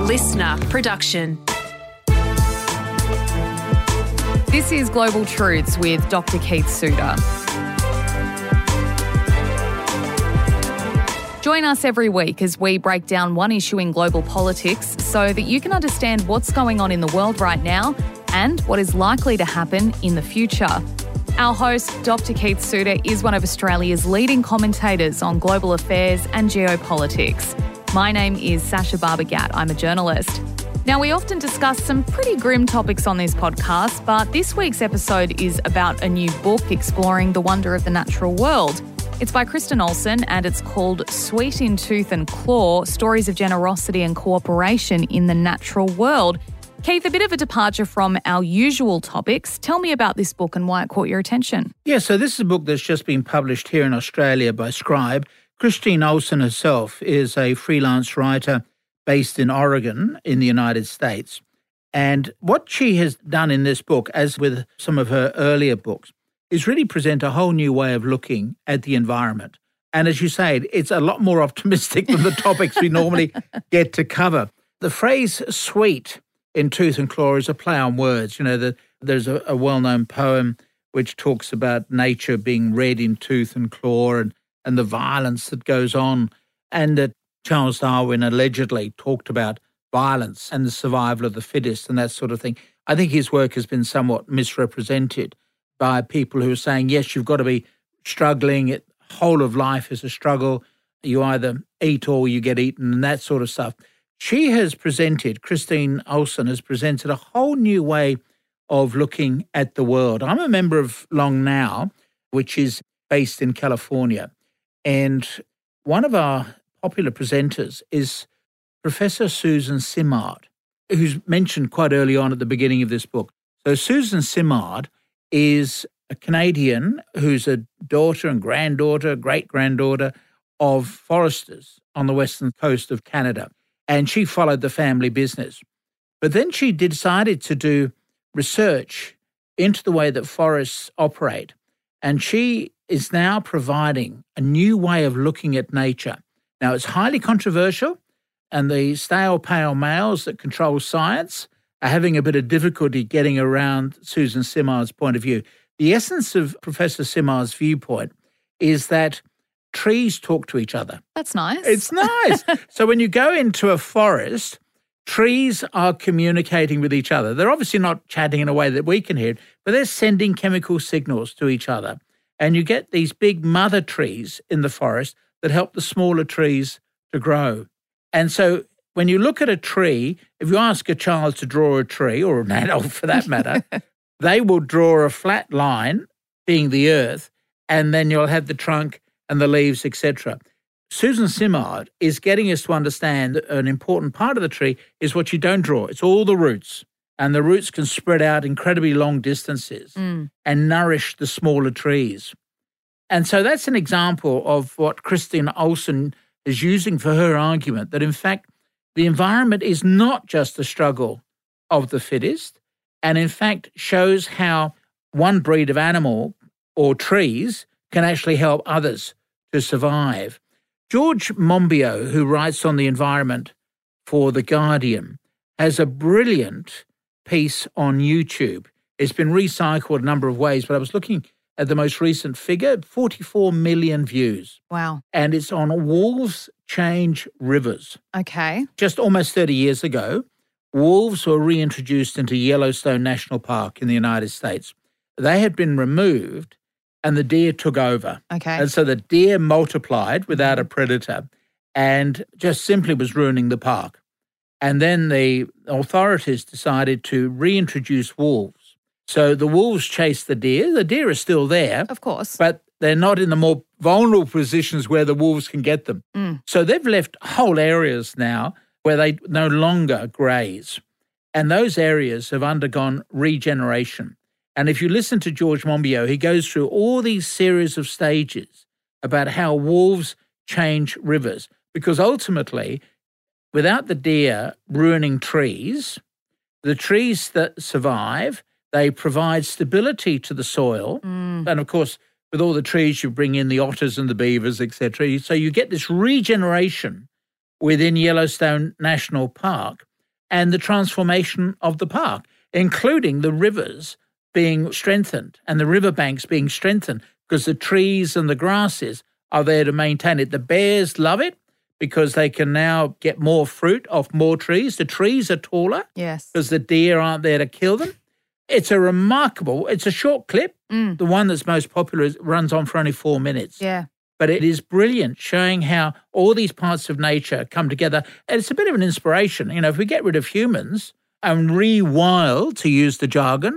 A listener production. This is Global Truths with Dr. Keith Suter. Join us every week as we break down one issue in global politics so that you can understand what's going on in the world right now and what is likely to happen in the future. Our host, Dr. Keith Suter, is one of Australia's leading commentators on global affairs and geopolitics. My name is Sasha Barbagat. I'm a journalist. Now, we often discuss some pretty grim topics on this podcast, but this week's episode is about a new book exploring the wonder of the natural world. It's by Kristen Olsen and it's called Sweet in Tooth and Claw, Stories of Generosity and Cooperation in the Natural World. Keith, a bit of a departure from our usual topics. Tell me about this book and why it caught your attention. Yeah, so this is a book that's just been published here in Australia by Scribe. Kristen Olsen herself is a freelance writer based in Oregon in the United States. And what she has done in this book, as with some of her earlier books, is really present a whole new way of looking at the environment. And as you say, it's a lot more optimistic than the topics we normally get to cover. The phrase sweet in tooth and claw is a play on words. You know, there's a well-known poem which talks about nature being red in tooth and claw and the violence that goes on, and that Charles Darwin allegedly talked about violence and the survival of the fittest and that sort of thing. I think his work has been somewhat misrepresented by people who are saying, yes, you've got to be struggling. Whole of life is a struggle. You either eat or you get eaten and that sort of stuff. Kristen Olsen has presented a whole new way of looking at the world. I'm a member of Long Now, which is based in California. And one of our popular presenters is Professor Susan Simard, who's mentioned quite early on at the beginning of this book. So Susan Simard is a Canadian who's a daughter and granddaughter, great-granddaughter of foresters on the western coast of Canada. And she followed the family business. But then she decided to do research into the way that forests operate. And she is now providing a new way of looking at nature. Now, it's highly controversial, and the stale pale males that control science are having a bit of difficulty getting around Susan Simard's point of view. The essence of Professor Simard's viewpoint is that trees talk to each other. That's nice. It's nice. So when you go into a forest, trees are communicating with each other. They're obviously not chatting in a way that we can hear, but they're sending chemical signals to each other. And you get these big mother trees in the forest that help the smaller trees to grow. And so when you look at a tree, if you ask a child to draw a tree, or an adult for that matter, they will draw a flat line, being the earth, and then you'll have the trunk and the leaves, etc. Susan Simard is getting us to understand that an important part of the tree is what you don't draw. It's all the roots. And the roots can spread out incredibly long distances and nourish the smaller trees. And so that's an example of what Kristen Olsen is using for her argument, that in fact, the environment is not just the struggle of the fittest, and in fact shows how one breed of animal or trees can actually help others to survive. George Monbiot, who writes on the environment for The Guardian, has a brilliant piece on YouTube. It's been recycled a number of ways, but I was looking at the most recent figure, 44 million views. Wow. And it's on wolves change rivers. Okay. Just almost 30 years ago, wolves were reintroduced into Yellowstone National Park in the United States. They had been removed and the deer took over. Okay. And so the deer multiplied without a predator and just simply was ruining the park. And then the authorities decided to reintroduce wolves. So the wolves chased the deer. The deer are still there. Of course. But they're not in the more vulnerable positions where the wolves can get them. So they've left whole areas now where they no longer graze. And those areas have undergone regeneration. And if you listen to George Monbiot, he goes through all these series of stages about how wolves change rivers. Because ultimately, without the deer ruining trees, the trees that survive, they provide stability to the soil. And of course, with all the trees, you bring in the otters and the beavers, etc. So you get this regeneration within Yellowstone National Park. and the transformation of the park, including the rivers being strengthened and the riverbanks being strengthened because the trees and the grasses are there to maintain it. The bears love it because they can now get more fruit off more trees. The trees are taller because the deer aren't there to kill them. It's a short clip. The one that's most popular runs on for only 4 minutes. Yeah. But it is brilliant, showing how all these parts of nature come together. And it's a bit of an inspiration. You know, if we get rid of humans and rewild, to use the jargon,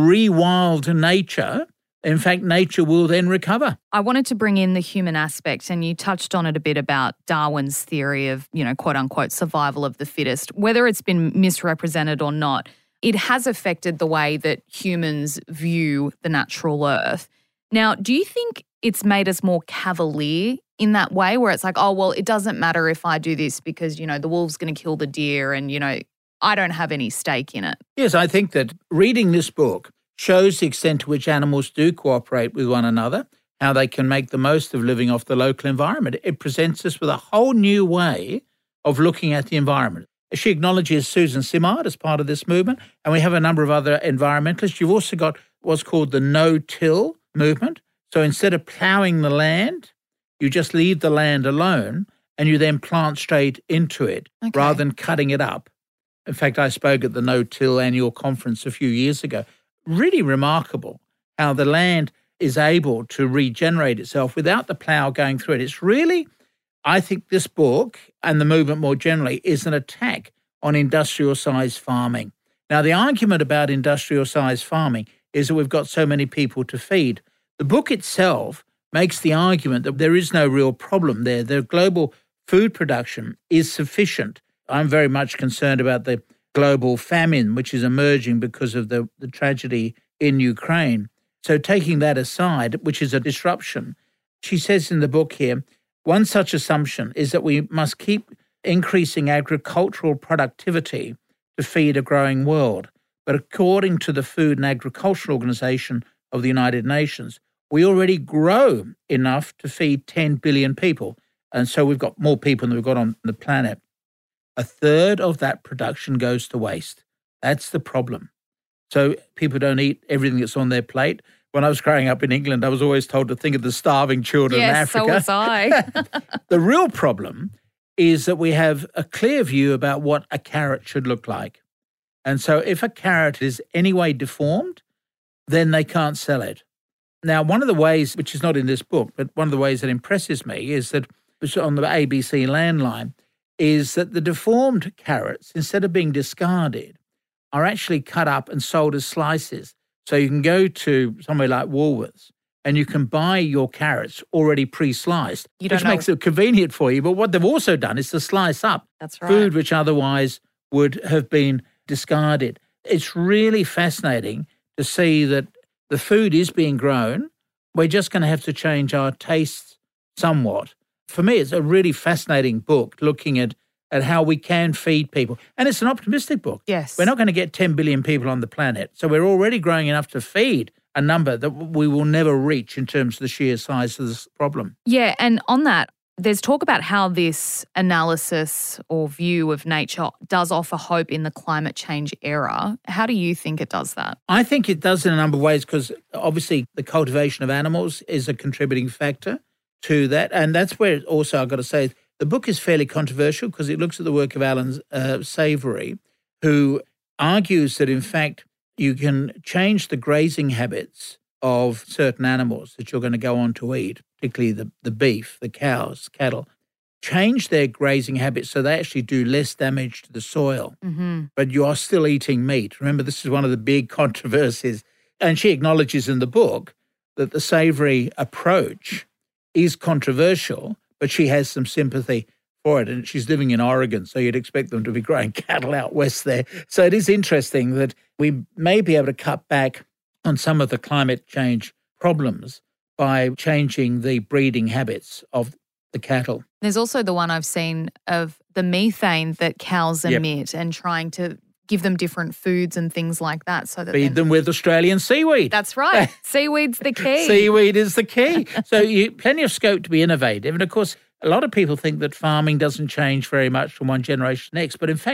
rewild nature, in fact, nature will then recover. I wanted to bring in the human aspect, and you touched on it a bit about Darwin's theory of, you know, quote unquote, survival of the fittest. Whether it's been misrepresented or not, it has affected the way that humans view the natural earth. Now, do you think it's made us more cavalier in that way, where it's like, oh, well, it doesn't matter if I do this because, you know, the wolf's going to kill the deer and, you know, I don't have any stake in it? Yes, I think that reading this book shows the extent to which animals do cooperate with one another, how they can make the most of living off the local environment. It presents us with a whole new way of looking at the environment. She acknowledges Susan Simard as part of this movement, and we have a number of other environmentalists. You've also got what's called the no-till movement. So instead of ploughing the land, you just leave the land alone and you then plant straight into it rather than cutting it up. In fact, I spoke at the No-Till annual conference a few years ago. Really remarkable how the land is able to regenerate itself without the plough going through it. It's really, I think this book and the movement more generally is an attack on industrial-sized farming. Now, the argument about industrial-sized farming is that we've got so many people to feed. The book itself makes the argument that there is no real problem there. The global food production is sufficient. I'm very much concerned about the global famine, which is emerging because of the tragedy in Ukraine. So taking that aside, which is a disruption, she says in the book here, one such assumption is that we must keep increasing agricultural productivity to feed a growing world. But according to the Food and Agriculture Organization of the United Nations, we already grow enough to feed 10 billion people. And so we've got more people than we've got on the planet. A third of that production goes to waste. That's the problem. So people don't eat everything that's on their plate. When I was growing up in England, I was always told to think of the starving children in Africa. Yes, so was I. The real problem is that we have a clear view about what a carrot should look like. And so if a carrot is any way deformed, then they can't sell it. Now, one of the ways, which is not in this book, but one of the ways that impresses me is that on the ABC landline, is that the deformed carrots, instead of being discarded, are actually cut up and sold as slices. So you can go to somewhere like Woolworths and you can buy your carrots already pre-sliced, which makes it convenient for you. But what they've also done is to slice up food which otherwise would have been discarded. It's really fascinating to see that the food is being grown. We're just going to have to change our tastes somewhat. For me, it's a really fascinating book looking at how we can feed people. And it's an optimistic book. Yes. We're not going to get 10 billion people on the planet. So we're already growing enough to feed a number that we will never reach in terms of the sheer size of this problem. Yeah, and on that, there's talk about how this analysis or view of nature does offer hope in the climate change era. How do you think it does that? I think it does in a number of ways because obviously the cultivation of animals is a contributing factor to that. And that's where also I've got to say the book is fairly controversial because it looks at the work of Alan Savory, who argues that in fact you can change the grazing habits of certain animals that you're going to go on to eat, particularly the beef, the cows, cattle, change their grazing habits so they actually do less damage to the soil. Mm-hmm. But you are still eating meat. Remember, this is one of the big controversies. And she acknowledges in the book that the Savory approach is controversial, but she has some sympathy for it. And she's living in Oregon, so you'd expect them to be growing cattle out west there. So it is interesting that we may be able to cut back on some of the climate change problems by changing the breeding habits of the cattle. There's also the one I've seen of the methane that cows emit and trying to give them different foods and things like that. So that feed them with Australian seaweed. That's right. Seaweed's the key. Seaweed is the key. So plenty of scope to be innovative. And of course, a lot of people think that farming doesn't change very much from one generation to the next. But in fact,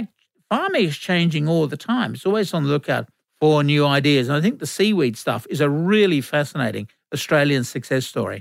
farming is changing all the time. It's always on the lookout for new ideas. And I think the seaweed stuff is a really fascinating Australian success story.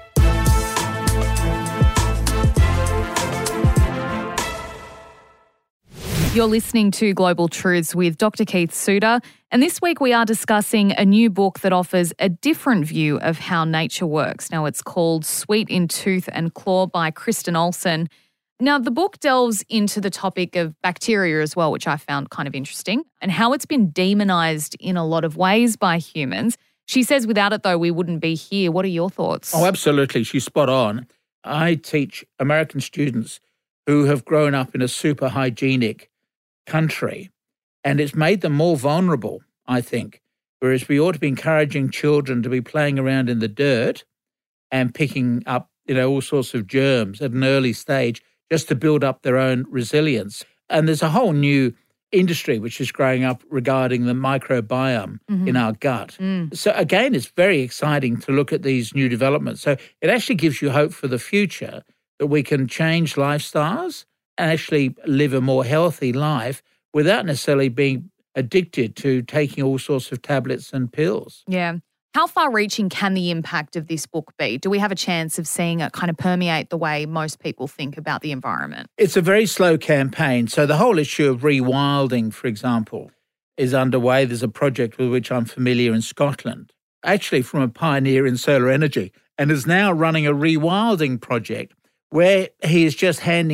You're listening to Global Truths with Dr. Keith Suter, and this week we are discussing a new book that offers a different view of how nature works. Now, it's called Sweet in Tooth and Claw by Kristen Olsen. Now, the book delves into the topic of bacteria as well, which I found kind of interesting, and how it's been demonized in a lot of ways by humans. She says without it, though, we wouldn't be here. What are your thoughts? Oh, absolutely. She's spot on. I teach American students who have grown up in a super hygienic country, and it's made them more vulnerable, I think, whereas we ought to be encouraging children to be playing around in the dirt and picking up, all sorts of germs at an early stage just to build up their own resilience. And there's a whole new industry which is growing up regarding the microbiome in our gut. So again, it's very exciting to look at these new developments. So it actually gives you hope for the future that we can change lifestyles and actually live a more healthy life without necessarily being addicted to taking all sorts of tablets and pills. Yeah. How far-reaching can the impact of this book be? Do we have a chance of seeing it kind of permeate the way most people think about the environment? It's a very slow campaign. So the whole issue of rewilding, for example, is underway. There's a project with which I'm familiar in Scotland, actually from a pioneer in solar energy, and is now running a rewilding project where he is just handing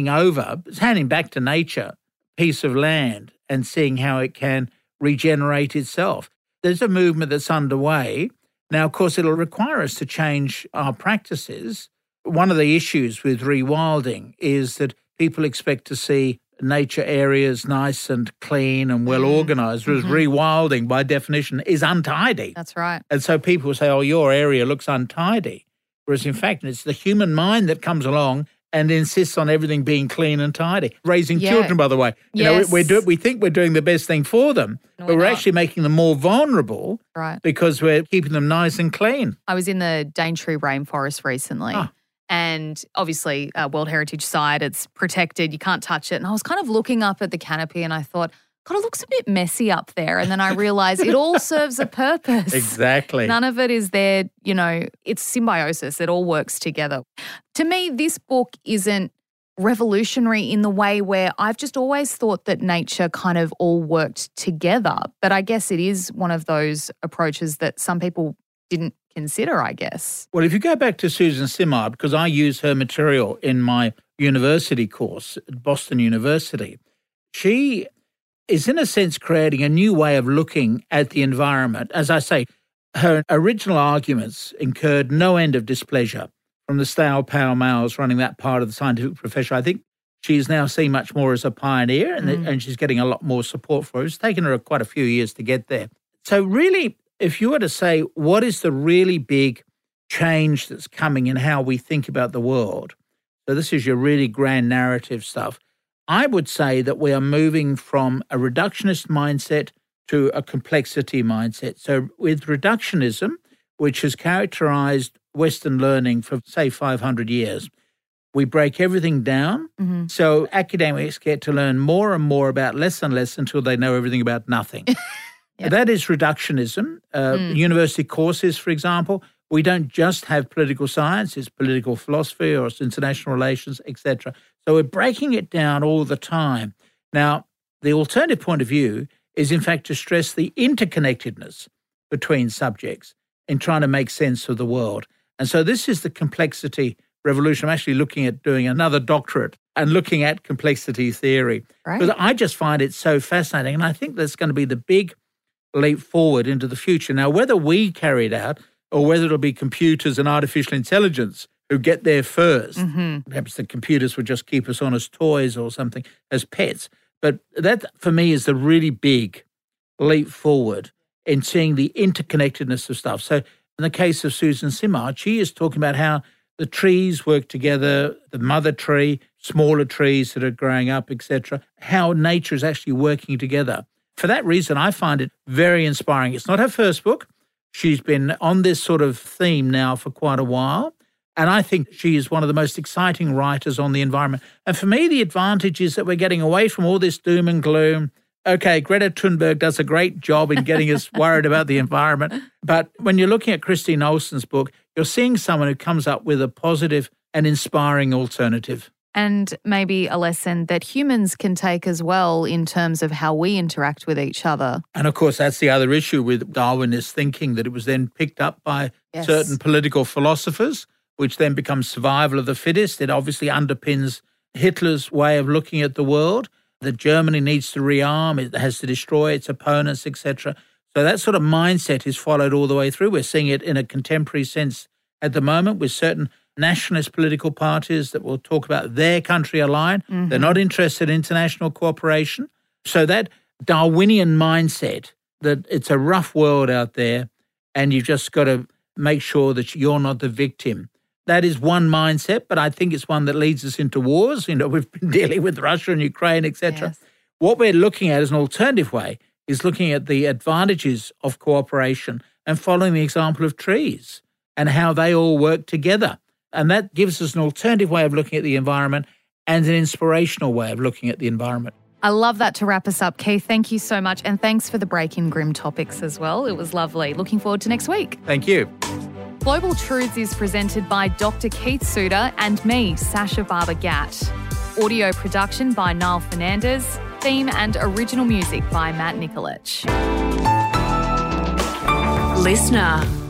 back to nature a piece of land and seeing how it can regenerate itself. There's a movement that's underway. Now, of course, it'll require us to change our practices. One of the issues with rewilding is that people expect to see nature areas nice and clean and well organised, whereas rewilding, by definition, is untidy. That's right. And so people say, oh, your area looks untidy. Whereas, in fact, it's the human mind that comes along and insists on everything being clean and tidy. Raising children, by the way. Yes. We think we're doing the best thing for them, but we're actually making them more vulnerable because we're keeping them nice and clean. I was in the Daintree rainforest recently. And obviously, World Heritage Site, it's protected, you can't touch it. And I was kind of looking up at the canopy and I thought, God, it looks a bit messy up there. And then I realised it all serves a purpose. Exactly. None of it is there, it's symbiosis. It all works together. To me, this book isn't revolutionary in the way where I've just always thought that nature kind of all worked together. But I guess it is one of those approaches that some people didn't consider, I guess. Well, if you go back to Susan Simard, because I use her material in my university course at Boston University, she is in a sense creating a new way of looking at the environment. As I say, her original arguments incurred no end of displeasure from the stale pale males running that part of the scientific profession. I think she's now seen much more as a pioneer and she's getting a lot more support for it. It's taken her quite a few years to get there. So really, if you were to say, what is the really big change that's coming in how we think about the world? So this is your really grand narrative stuff. I would say that we are moving from a reductionist mindset to a complexity mindset. So with reductionism, which has characterized Western learning for, say, 500 years, we break everything down. So academics get to learn more and more about less and less until they know everything about nothing. That is reductionism. University courses, for example, we don't just have political science, it's political philosophy or it's international relations, etc. So we're breaking it down all the time. Now, the alternative point of view is, in fact, to stress the interconnectedness between subjects in trying to make sense of the world. And so this is the complexity revolution. I'm actually looking at doing another doctorate and looking at complexity theory. Because I just find it so fascinating. And I think that's going to be the big leap forward into the future. Now, whether we carry it out or whether it'll be computers and artificial intelligence who get there first. Perhaps the computers would just keep us on as toys or something, as pets. But that, for me, is the really big leap forward in seeing the interconnectedness of stuff. So in the case of Susan Simard, she is talking about how the trees work together, the mother tree, smaller trees that are growing up, etc., how nature is actually working together. For that reason, I find it very inspiring. It's not her first book. She's been on this sort of theme now for quite a while. And I think she is one of the most exciting writers on the environment. And for me, the advantage is that we're getting away from all this doom and gloom. Okay, Greta Thunberg does a great job in getting us worried about the environment. But when you're looking at Christine Olsen's book, you're seeing someone who comes up with a positive and inspiring alternative. And maybe a lesson that humans can take as well in terms of how we interact with each other. And of course, that's the other issue with Darwinist thinking, that it was then picked up by certain political philosophers, which then becomes survival of the fittest. It obviously underpins Hitler's way of looking at the world, that Germany needs to rearm, it has to destroy its opponents, etc. So that sort of mindset is followed all the way through. We're seeing it in a contemporary sense at the moment with certain nationalist political parties that will talk about their country alone. Mm-hmm. They're not interested in international cooperation. So that Darwinian mindset that it's a rough world out there and you've just got to make sure that you're not the victim. That is one mindset, but I think it's one that leads us into wars. We've been dealing with Russia and Ukraine, etc. Yes. What we're looking at as an alternative way is looking at the advantages of cooperation and following the example of trees and how they all work together. And that gives us an alternative way of looking at the environment and an inspirational way of looking at the environment. I love that to wrap us up, Keith. Thank you so much. And thanks for the break in grim topics as well. It was lovely. Looking forward to next week. Thank you. Global Truths is presented by Dr. Keith Suter and me, Sasha Barber-Gatt. Audio production by Niall Fernandez. Theme and original music by Matt Nikolic. Listener.